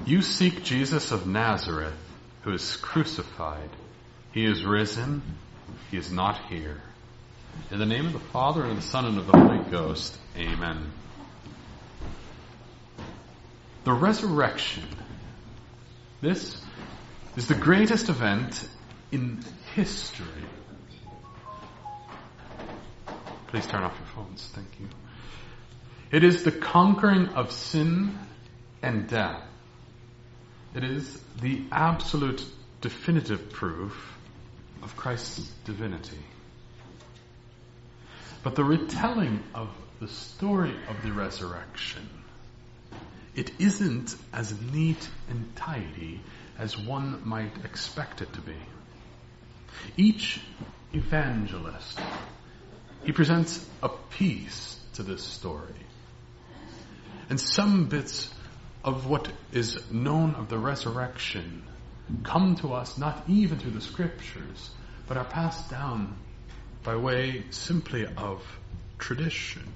You seek Jesus of Nazareth, who is crucified. He is risen. He is not here. In the name of the Father, and of the Son, and of the Holy Ghost. Amen. The resurrection. This is the greatest event in history. Please turn off your phones. Thank you. It is the conquering of sin and death. It is the absolute definitive proof of Christ's divinity. But the retelling of the story of the resurrection, it isn't as neat and tidy as one might expect it to be. Each evangelist, he presents a piece to this story. And some bits of what is known of the resurrection come to us not even through the scriptures, but are passed down by way simply of tradition.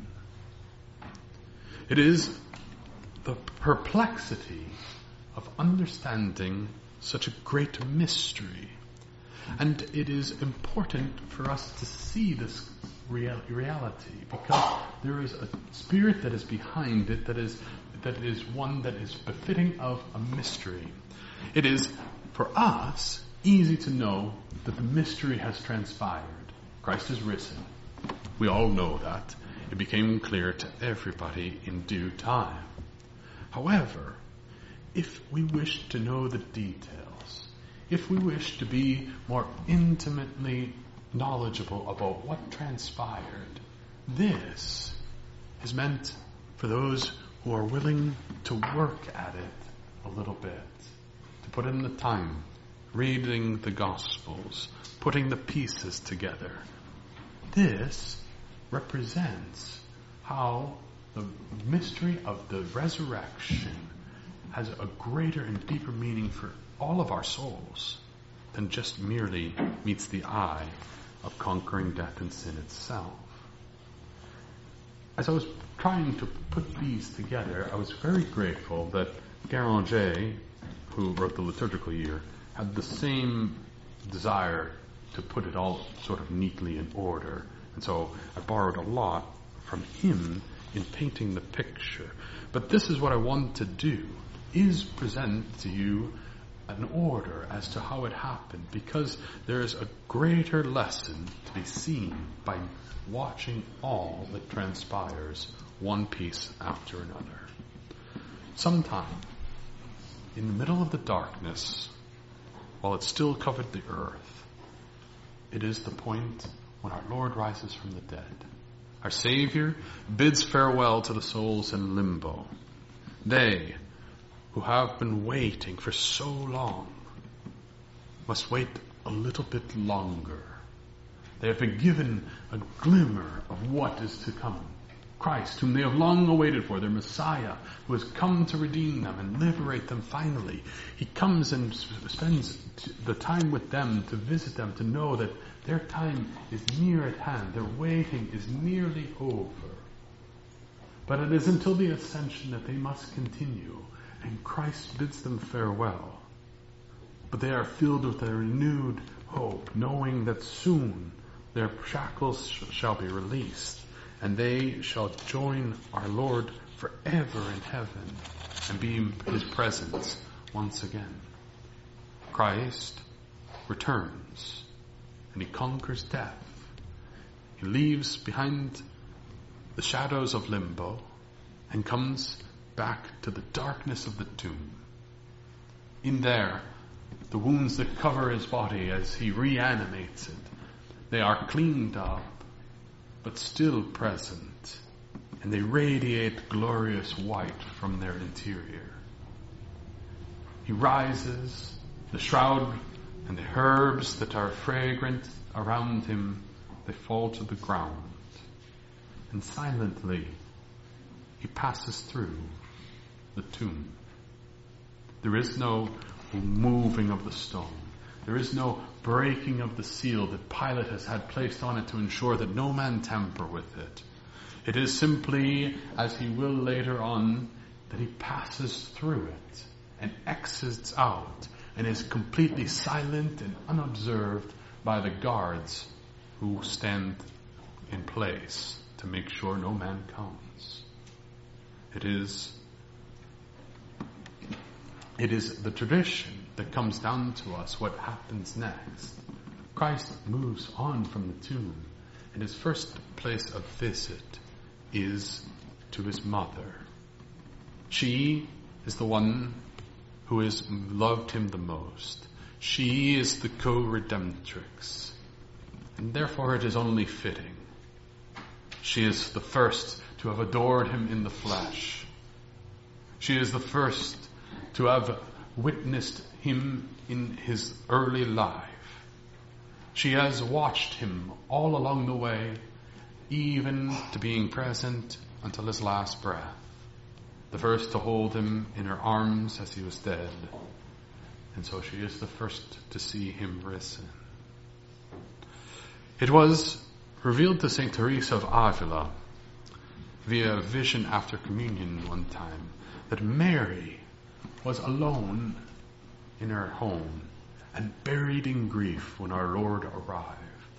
It is the perplexity of understanding such a great mystery. And it is important for us to see this reality, because there is a spirit that is behind it, that is one that is befitting of a mystery. It is, for us, easy to know that the mystery has transpired. Christ is risen. We all know that. It became clear to everybody in due time. However, if we wish to know the details, if we wish to be more intimately knowledgeable about what transpired, this is meant for those who are willing to work at it a little bit, to put in the time, reading the Gospels, putting the pieces together. This represents how the mystery of the resurrection has a greater and deeper meaning for all of our souls than just merely meets the eye of conquering death and sin itself. As I was trying to put these together, I was very grateful that Garanger, who wrote the liturgical year, had the same desire to put it all sort of neatly in order. And so I borrowed a lot from him in painting the picture. But this is what I want to do, is present to you an order as to how it happened, because there is a greater lesson to be seen by watching all that transpires, one piece after another. Sometime in the middle of the darkness, while it still covered the earth, it is the point when our Lord rises from the dead. Our Savior bids farewell to the souls in limbo. They who have been waiting for so long must wait a little bit longer. They have been given a glimmer of what is to come. Christ, whom they have long awaited for, their Messiah, who has come to redeem them and liberate them finally. He comes and spends the time with them, to visit them, to know that their time is near at hand. Their waiting is nearly over. But it is until the ascension that they must continue, and Christ bids them farewell. But they are filled with a renewed hope, knowing that soon their shackles shall be released, and they shall join our Lord forever in heaven and be in his presence once again. Christ returns, and he conquers death. He leaves behind the shadows of limbo and comes back to the darkness of the tomb. In there, the wounds that cover his body as he reanimates it, they are cleaned up, but still present, and they radiate glorious white from their interior. He rises, the shroud and the herbs that are fragrant around him, they fall to the ground, and silently he passes through the tomb. There is no moving of the stone. There is no breaking of the seal that Pilate has had placed on it to ensure that no man tamper with it. It is simply, as he will later on, that he passes through it and exits out and is completely silent and unobserved by the guards who stand in place to make sure no man comes. It is the tradition that comes down to us what happens next. Christ moves on from the tomb, and his first place of visit is to his mother. She is the one who has loved him the most. She is the co-redemptrix, and therefore it is only fitting. She is the first to have adored him in the flesh. She is the first to have witnessed him in his early life. She has watched him all along the way, even to being present until his last breath. The first to hold him in her arms as he was dead. And so she is the first to see him risen. It was revealed to St. Teresa of Avila via a vision after communion one time that Mary was alone in her home and buried in grief when our Lord arrived.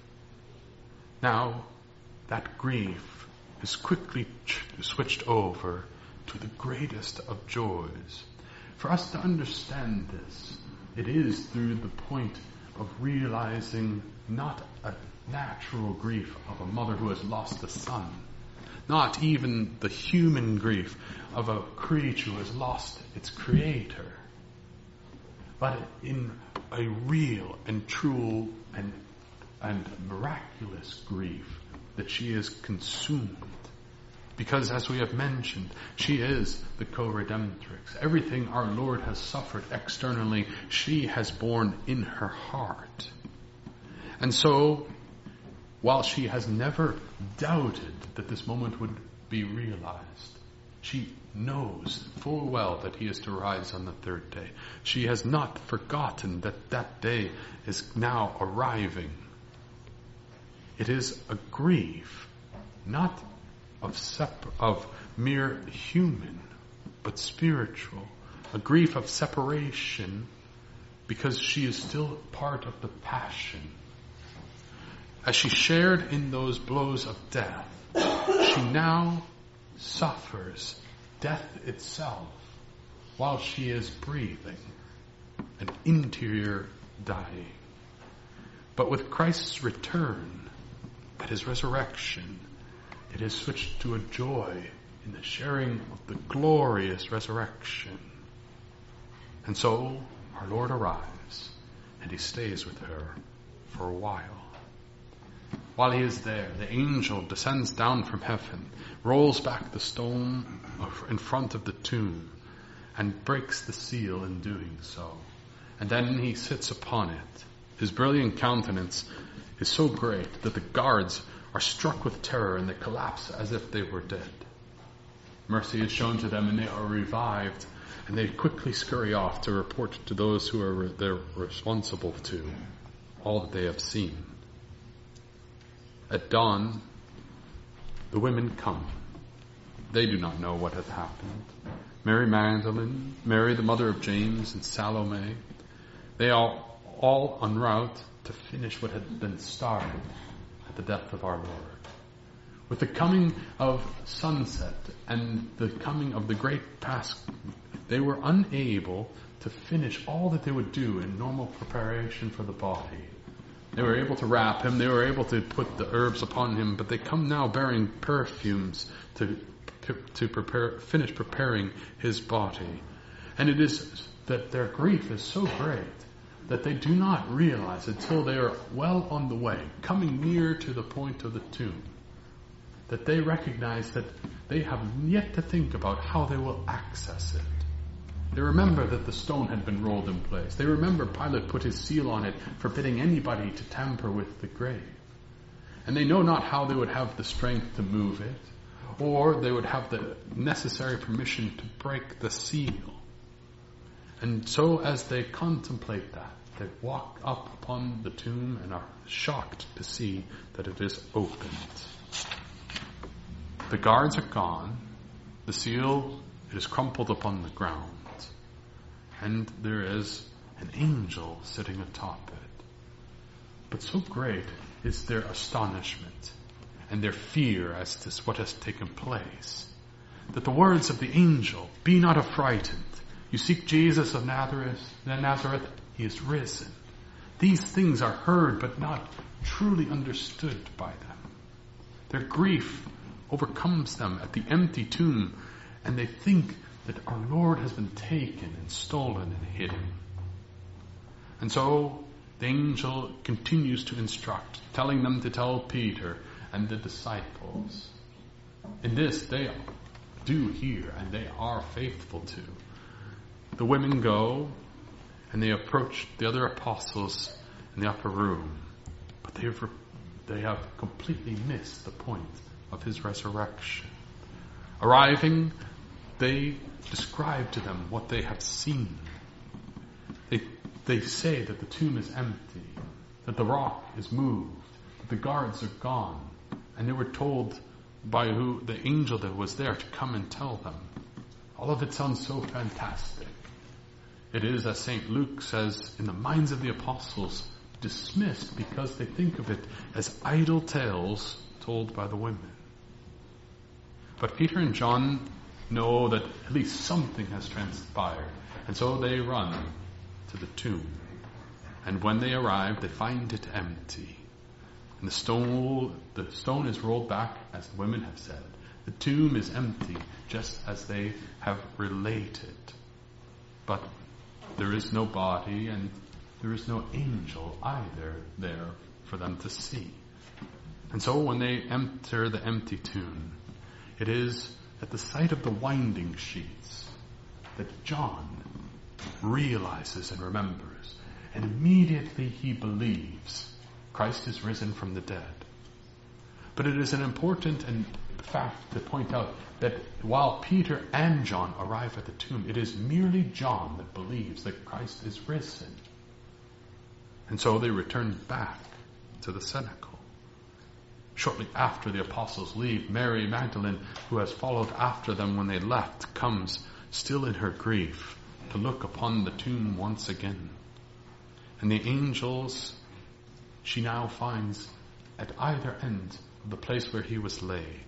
Now, that grief is quickly switched over to the greatest of joys. For us to understand this, it is through the point of realizing not a natural grief of a mother who has lost a son, not even the human grief of a creature who has lost its creator, but in a real and true and miraculous grief that she is consumed. Because as we have mentioned, she is the co-redemptrix. Everything our Lord has suffered externally, she has borne in her heart. And so, while she has never doubted that this moment would be realized, she knows full well that he is to rise on the third day. She has not forgotten that that day is now arriving. It is a grief, not of mere human, but spiritual. A grief of separation because she is still part of the passion. As she shared in those blows of death, she now suffers death itself while she is breathing, an interior dying. But with Christ's return, at his resurrection, it is switched to a joy in the sharing of the glorious resurrection. And so our Lord arrives, and he stays with her for a while. While he is there, the angel descends down from heaven, rolls back the stone in front of the tomb, and breaks the seal in doing so. And then he sits upon it. His brilliant countenance is so great that the guards are struck with terror and they collapse as if they were dead. Mercy is shown to them and they are revived, and they quickly scurry off to report to those who are they're responsible to all that they have seen. At dawn, the women come. They do not know what has happened. Mary Magdalene, Mary the mother of James, and Salome, they are all en route to finish what had been started at the death of our Lord. With the coming of sunset and the coming of the great Pasch, they were unable to finish all that they would do in normal preparation for the body. They were able to wrap him, they were able to put the herbs upon him, but they come now bearing perfumes to finish preparing his body. And it is that their grief is so great that they do not realize until they are well on the way, coming near to the point of the tomb, that they recognize that they have yet to think about how they will access it. They remember that the stone had been rolled in place. They remember Pilate put his seal on it, forbidding anybody to tamper with the grave. And they know not how they would have the strength to move it, or they would have the necessary permission to break the seal. And so as they contemplate that, they walk up upon the tomb and are shocked to see that it is opened. The guards are gone. The seal is crumpled upon the ground. and there is an angel sitting atop it. But so great is their astonishment and their fear as to what has taken place, that the words of the angel, "Be not affrighted. You seek Jesus of Nazareth, he is risen." These things are heard but not truly understood by them. Their grief overcomes them at the empty tomb, and they think that our Lord has been taken and stolen and hidden. And so the angel continues to instruct, telling them to tell Peter and the disciples. In this they do hear, and they are faithful to. The women go, and they approach the other apostles in the upper room, but they have completely missed the point of his resurrection. Arriving, they describe to them what they have seen. They say that the tomb is empty, that the rock is moved, that the guards are gone, and they were told by the angel that was there to come and tell them. All of it sounds so fantastic. It is, as St. Luke says, in the minds of the apostles, dismissed because they think of it as idle tales told by the women. But Peter and John know that at least something has transpired, and so they run to the tomb. And when they arrive, they find it empty. And the stone is rolled back, as the women have said. The tomb is empty, just as they have related. But there is no body, and there is no angel either there for them to see. And so when they enter the empty tomb, it is at the sight of the winding sheets that John realizes and remembers, and immediately he believes Christ is risen from the dead. But it is an important fact to point out that while Peter and John arrive at the tomb, it is merely John that believes that Christ is risen. And so they return back to the cenacle. Shortly after the apostles leave, Mary Magdalene, who has followed after them when they left, comes, still in her grief, to look upon the tomb once again. And the angels she now finds at either end of the place where he was laid.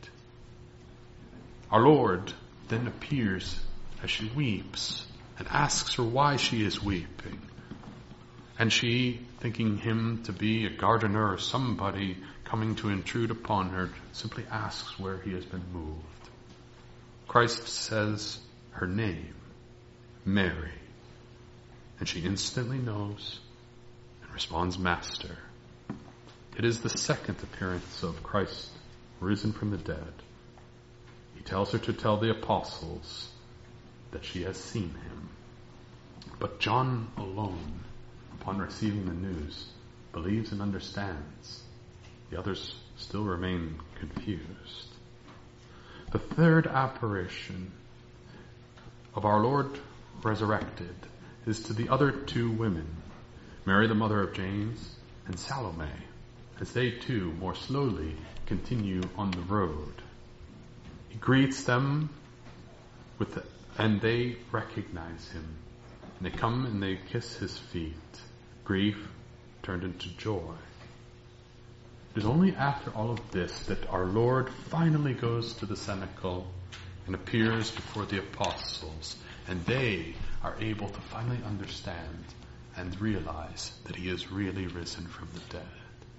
Our Lord then appears as she weeps and asks her why she is weeping. And she, thinking him to be a gardener or somebody coming to intrude upon her, simply asks where he has been moved. Christ says her name, Mary, and she instantly knows and responds, Master. It is the second appearance of Christ risen from the dead. He tells her to tell the apostles that she has seen him. But John alone, upon receiving the news, believes and understands. The others still remain confused. The third apparition of our Lord resurrected is to the other two women, Mary the mother of James and Salome, as they too more slowly continue on the road. He greets them and they recognize him. And they come and they kiss his feet. Grief turned into joy. It is only after all of this that our Lord finally goes to the cenacle and appears before the apostles, and they are able to finally understand and realize that he is really risen from the dead.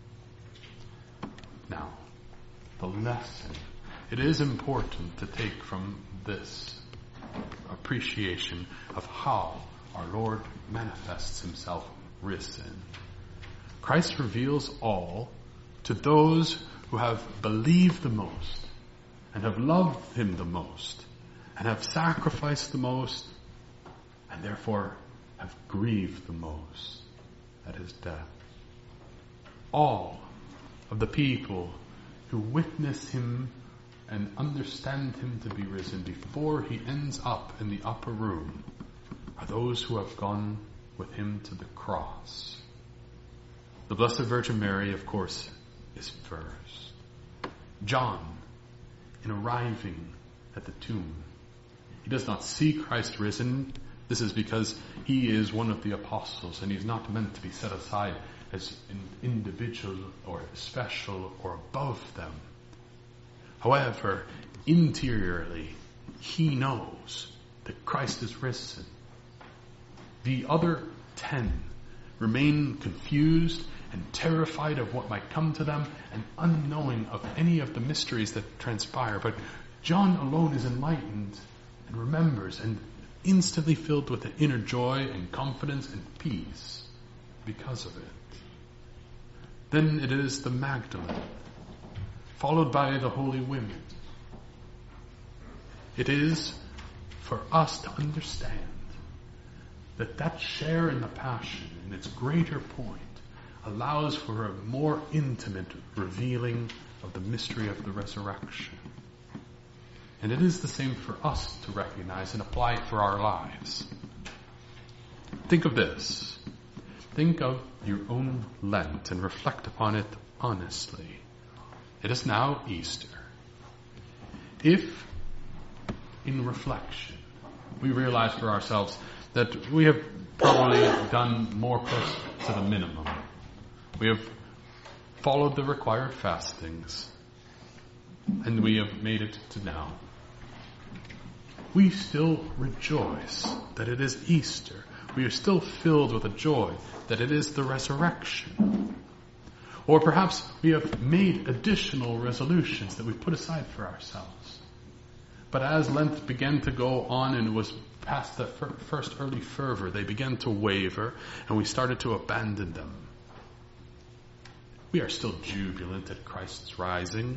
Now, the lesson. It is important to take from this appreciation of how our Lord manifests himself risen. Christ reveals all to those who have believed the most and have loved him the most and have sacrificed the most and therefore have grieved the most at his death. All of the people who witness him and understand him to be risen before he ends up in the upper room are those who have gone with him to the cross. The Blessed Virgin Mary, of course, is first. John, in arriving at the tomb, he does not see Christ risen, This is because he is one of the apostles, and he's not meant to be set aside as an individual or special or above them. However, interiorly, he knows that Christ is risen. The other 10 remain confused and terrified of what might come to them and unknowing of any of the mysteries that transpire. But John alone is enlightened and remembers and instantly filled with the inner joy and confidence and peace because of it. Then it is the Magdalene, followed by the holy women. It is for us to understand that share in the passion, in its greater point, allows for a more intimate revealing of the mystery of the resurrection. And it is the same for us to recognize and apply for our lives. Think of this. Think of your own Lent and reflect upon it honestly. It is now Easter. If, in reflection, we realize for ourselves that we have probably done more close to the minimum. We have followed the required fastings, and we have made it to now. We still rejoice that it is Easter. We are still filled with a joy that it is the resurrection. Or perhaps we have made additional resolutions that we put aside for ourselves. But as Lent began to go on and was past the first early fervor, they began to waver and we started to abandon them. We are still jubilant at Christ's rising.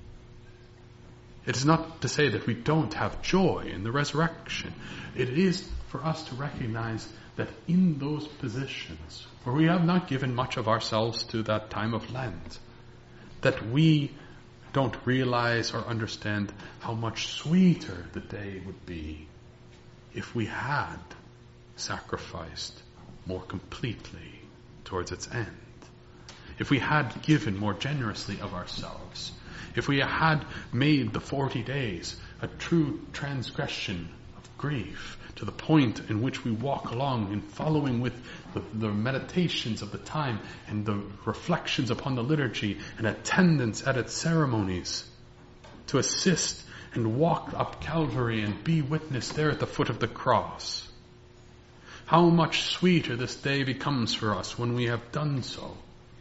It is not to say that we don't have joy in the resurrection. It is for us to recognize that in those positions where we have not given much of ourselves to that time of Lent, that we don't realize or understand how much sweeter the day would be if we had sacrificed more completely towards its end. If we had given more generously of ourselves. If we had made the 40 days a true transgression of grief to the point in which we walk along in following with the meditations of the time and the reflections upon the liturgy and attendance at its ceremonies to assist and walk up Calvary and be witness there at the foot of the cross. How much sweeter this day becomes for us when we have done so.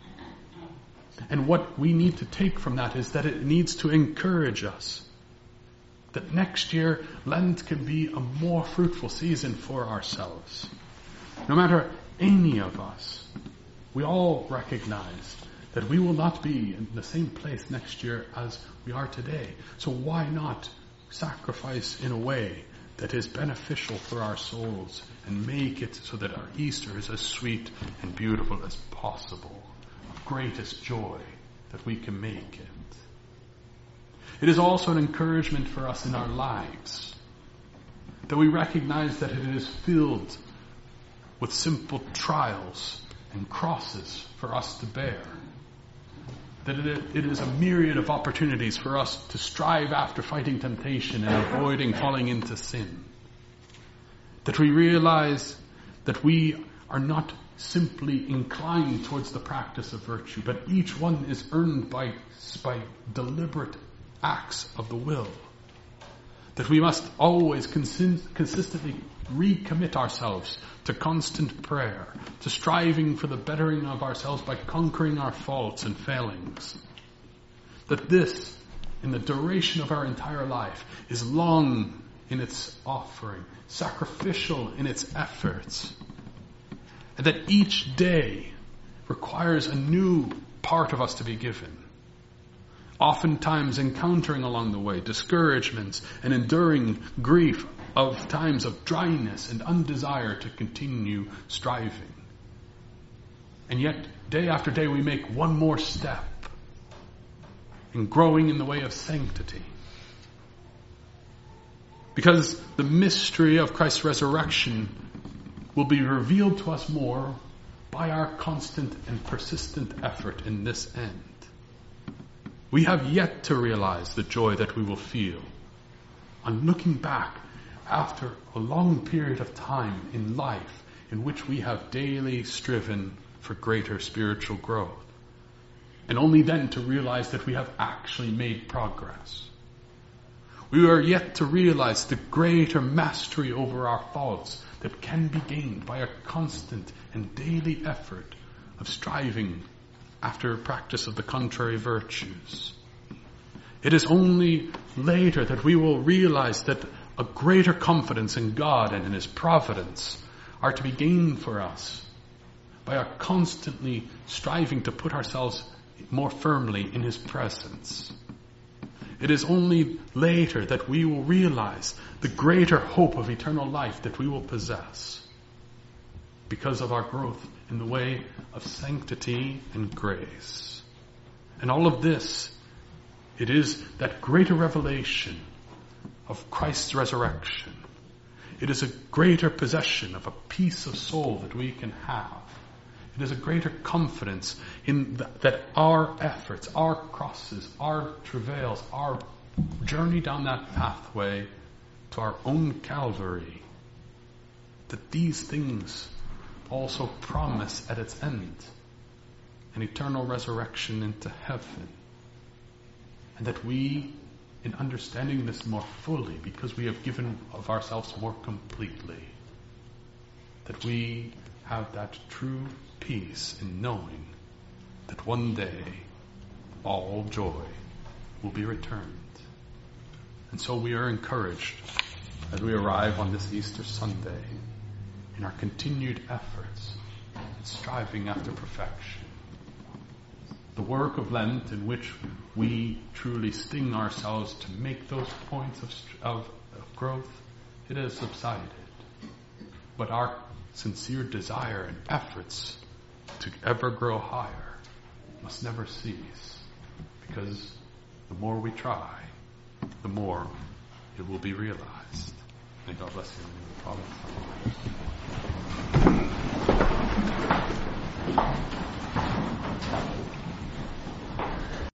And what we need to take from that is that it needs to encourage us that next year Lent can be a more fruitful season for ourselves. No matter any of us, we all recognize that we will not be in the same place next year as we are today. So why not sacrifice in a way that is beneficial for our souls and make it so that our Easter is as sweet and beautiful as possible? Greatest joy that we can make it. It is also an encouragement for us in our lives that we recognize that it is filled with simple trials and crosses for us to bear. That it is a myriad of opportunities for us to strive after fighting temptation and avoiding falling into sin. That we realize that we are not simply inclined towards the practice of virtue, but each one is earned by deliberate acts of the will. That we must always consistently recommit ourselves to constant prayer, to striving for the bettering of ourselves by conquering our faults and failings. That this, in the duration of our entire life, is long in its offering, sacrificial in its efforts, and that each day requires a new part of us to be given. Oftentimes encountering along the way discouragements and enduring grief of times of dryness and undesire to continue striving. And yet, day after day, we make one more step in growing in the way of sanctity. Because the mystery of Christ's resurrection will be revealed to us more by our constant and persistent effort in this end. We have yet to realize the joy that we will feel on looking back after a long period of time in life in which we have daily striven for greater spiritual growth. And only then to realize that we have actually made progress. We are yet to realize the greater mastery over our faults that can be gained by a constant and daily effort of striving after practice of the contrary virtues. It is only later that we will realize that a greater confidence in God and in His providence are to be gained for us by our constantly striving to put ourselves more firmly in His presence. It is only later that we will realize the greater hope of eternal life that we will possess because of our growth in the way of sanctity and grace. And all of this, it is that greater revelation of Christ's resurrection. It is a greater possession of a peace of soul that we can have. It is a greater confidence in that our efforts, our crosses, our travails, our journey down that pathway to our own Calvary, that these things also promise at its end an eternal resurrection into heaven. And that we, in understanding this more fully, because we have given of ourselves more completely, that we have that true peace in knowing that one day all joy will be returned. And so we are encouraged as we arrive on this Easter Sunday in our continued efforts and striving after perfection. The work of Lent in which we truly sting ourselves to make those points of growth, it has subsided. But our sincere desire and efforts to ever grow higher must never cease, because the more we try, the more it will be realized. May God bless you in the name of the Father, Son, and Holy Spirit.